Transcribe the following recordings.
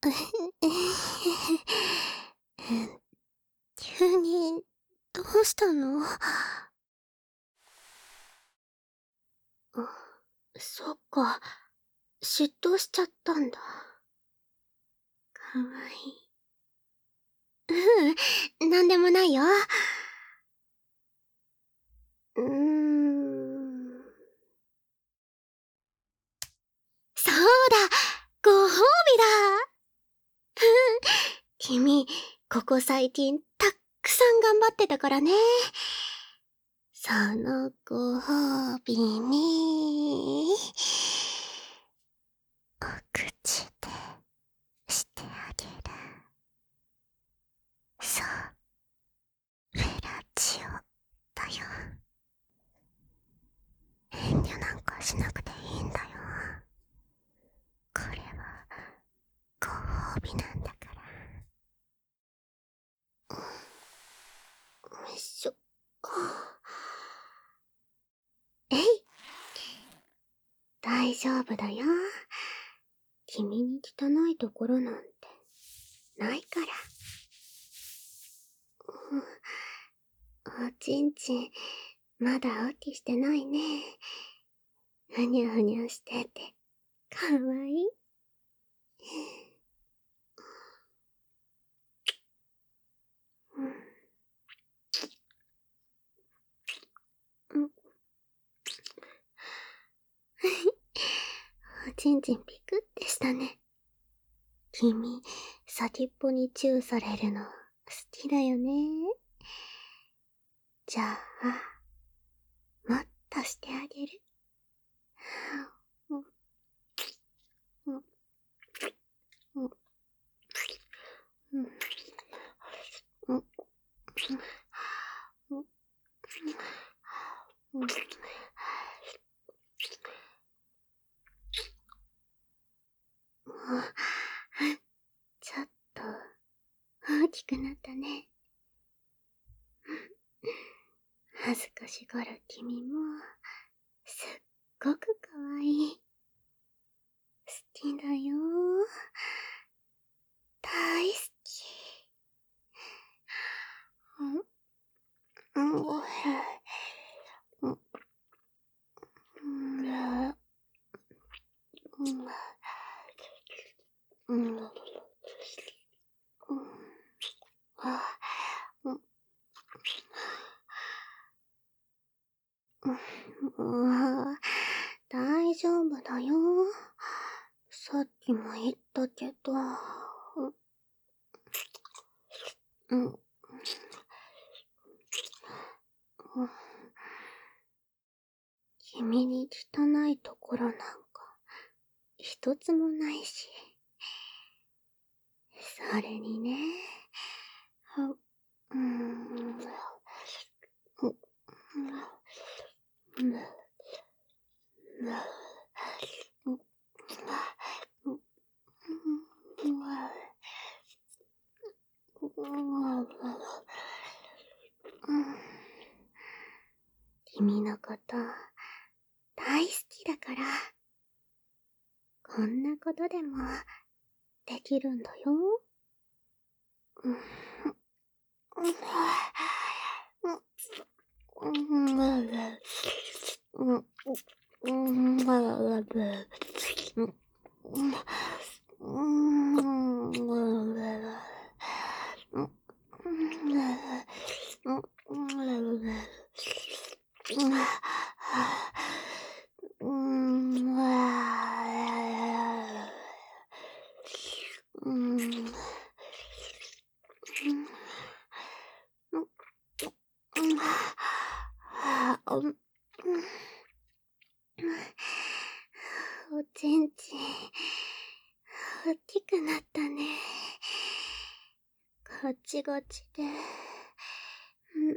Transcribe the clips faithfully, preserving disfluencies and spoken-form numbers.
急に、どうしたの？あ、そっか。嫉妬しちゃったんだ。かわいい。うん、なんでもないよ。うーん。そうだ、ご褒美だ。君、ここ最近たっくさん頑張ってたからね。そのご褒美に、お口でしてあげる。そう、フェラチオだよ。遠慮なんかしなくていいんだよ。これはご褒美なんだから。よいしょ。えい、大丈夫だよ。君に汚いところなんてないから。おちんちん、まだおきしてないね。ふにゃふにゃしてて、かわいい。うん。おちんちんピクってしたね。君、先っぽにチューされるの好きだよね。じゃあ、もっとしてあげる。うん、うん、うん、うん、うん、うん、うん。ちょっと、大きくなったね。恥ずかしがる君も、すっごくかわいい。好きだよ。大好き。うん、うん、うん、うん、うん、うん、うん、うん、大丈夫だよ。さっきも言ったけど、うん、うん、君に汚いところなんか一つもないし。それにね、うん、うん、うん、君のこと大好きだから、こんなことでもできるんだよ。うん、おちんちん、大きくなったね。ガチガチで。うん、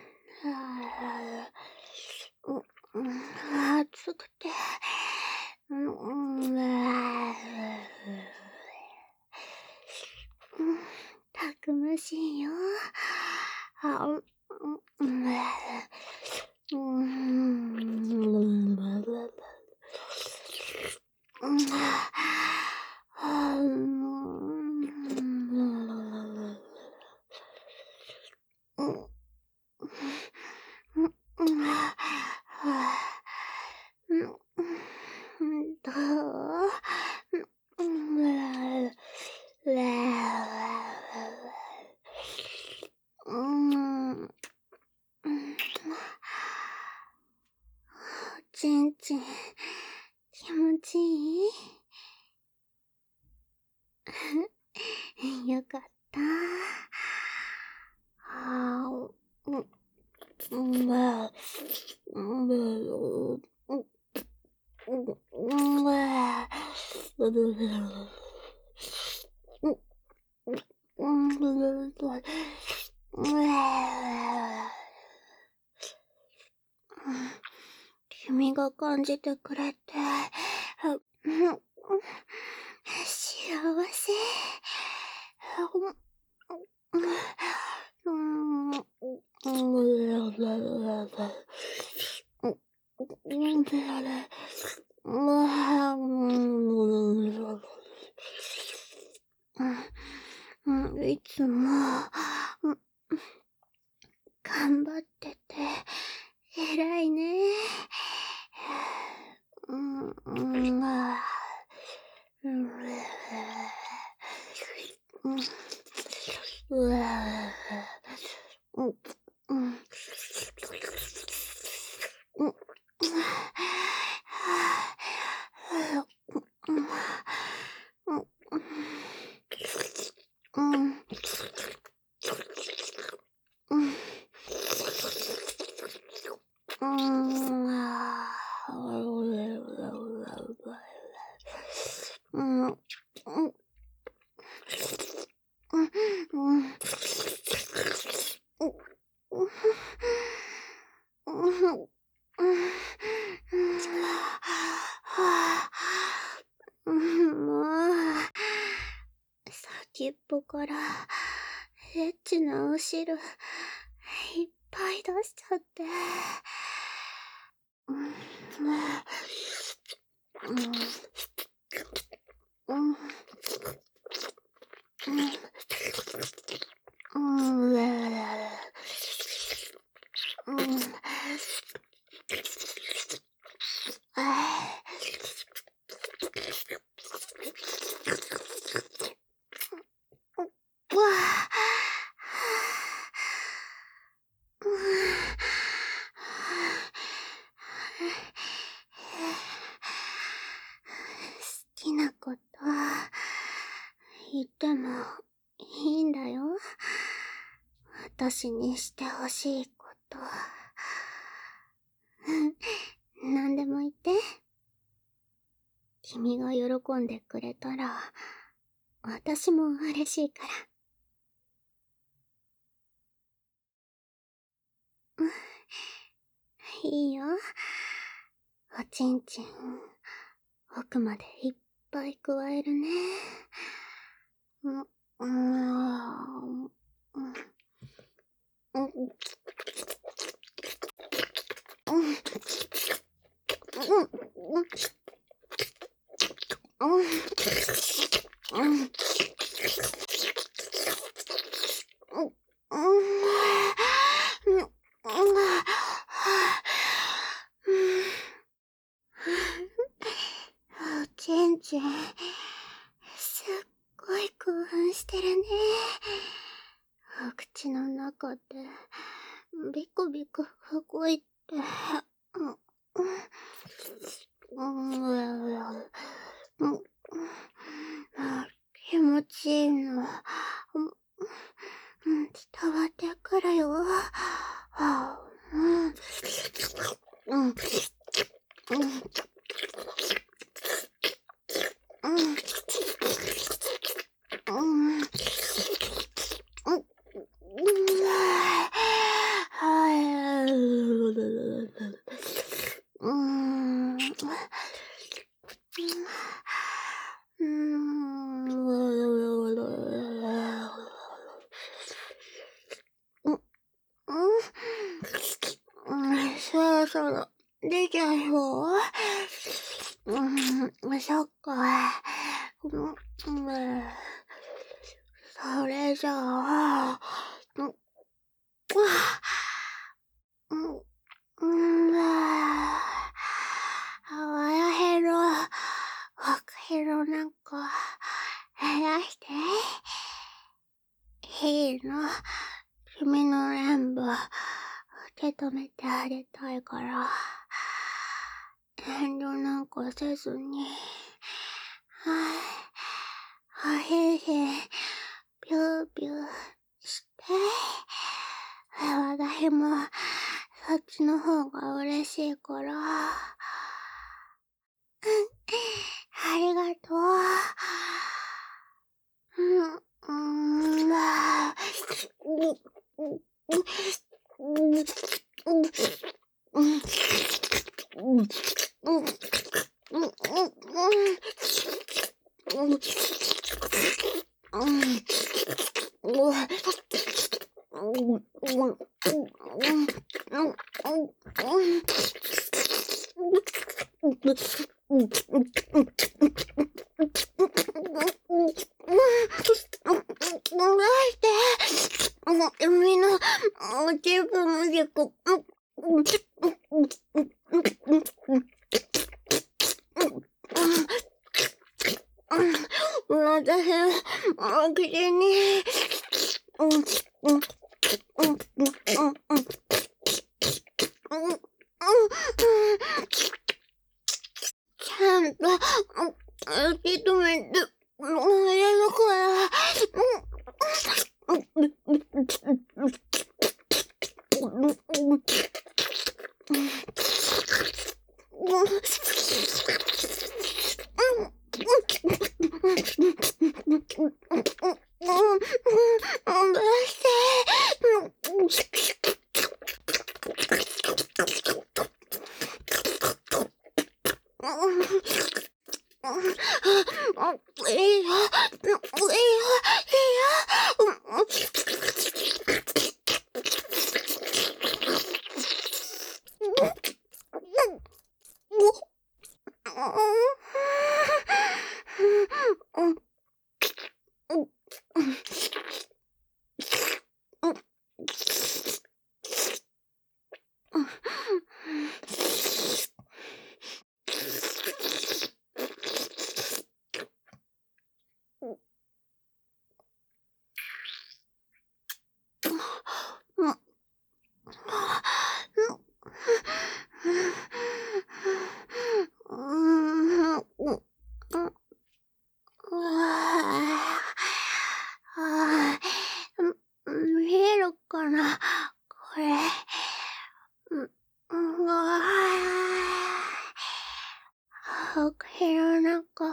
うん、熱くて。うん、たくましいよ。あ、うん、うん、うん、 うん、おちんちん、気持ちいいよかった。あー、うん、うん、うん、うん、うん、君が感じてくれて、幸せ。いつも、頑張ってて、偉いね。うん、うん、あー、うん、うん、うわー、うん、うん、うん、うん、うん、うん、あー、うん、うん、うん、もう、先っぽからエッチなお汁いっぱい出しちゃって。うん、うん、うん、うん、うん、うわ好きなこと言ってもいいんだよ。私にしてほしいこと。何でも言って。君が喜んでくれたら、私も嬉しいから。いいよ。おちんちん、奥までいっぱい加えるね。うん、うん、うん、うん、うん、うん、うん、おちんちん、すっごい興奮してるね。お口の中で、ビクビク動いて、うん、うん、気持ちいいの、うん、伝わってくるよ。うん、うん、うん、うん、うん、 毛の中、減らして。いいの。君の全部、受け止めてあげたいから、遠慮なんかせずに、はい、あへへ、ぴゅーぴゅーして、私も、そっちの方が嬉しいから、ありがとう。うん、うん、あ海の自分でこ私の口にちゃんと受け止めてくれるから。見えるかなこれ。うわぁ。毛の中、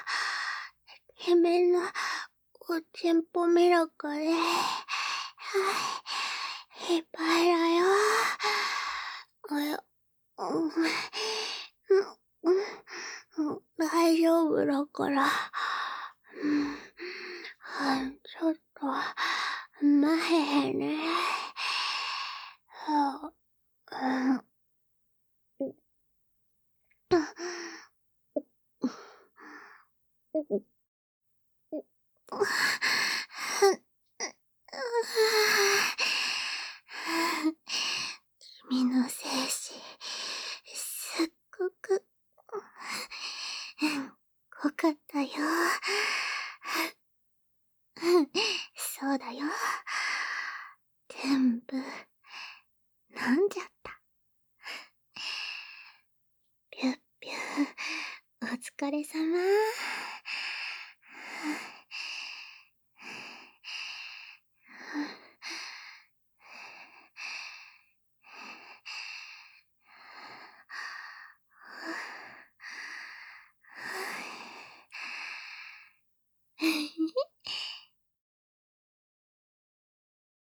君のおちんぽミルクで、いっぱいだよ。大丈夫だから。ちょっと、待へんね。君の精子、すっごく、濃かったよ。そうだよ。全部、飲んじゃった。ぴゅっぴゅ、お疲れ様。